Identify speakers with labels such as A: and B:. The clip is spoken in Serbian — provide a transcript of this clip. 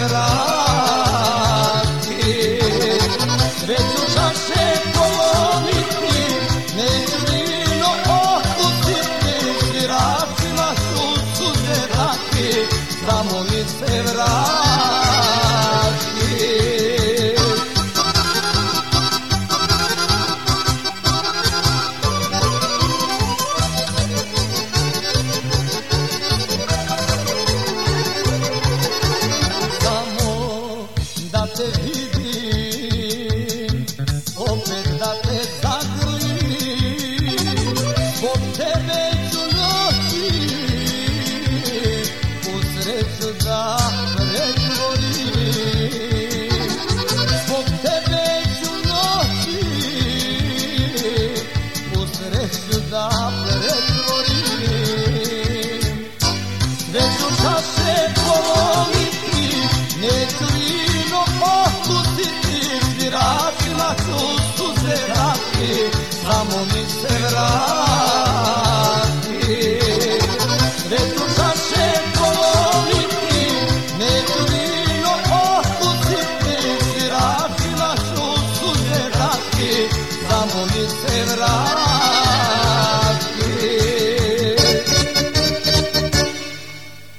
A: vrati. Sreću čaše polomiti, neću vino okusiti, žiracima su suze dati, samo mi se vrati. Te vidim, opet da te zagrlim, zbog tebe ću noći u sreću da pretvorim. Zbog tebe ću noći u sreću da pretvorim. Sreću čaše polomiti, neću vino okusiti, žiracima ću suze dati, samo mi se vrati. Sreću čaše polomiti, neću vino okusiti, žiracima ću suze dati, samo mi se vrati.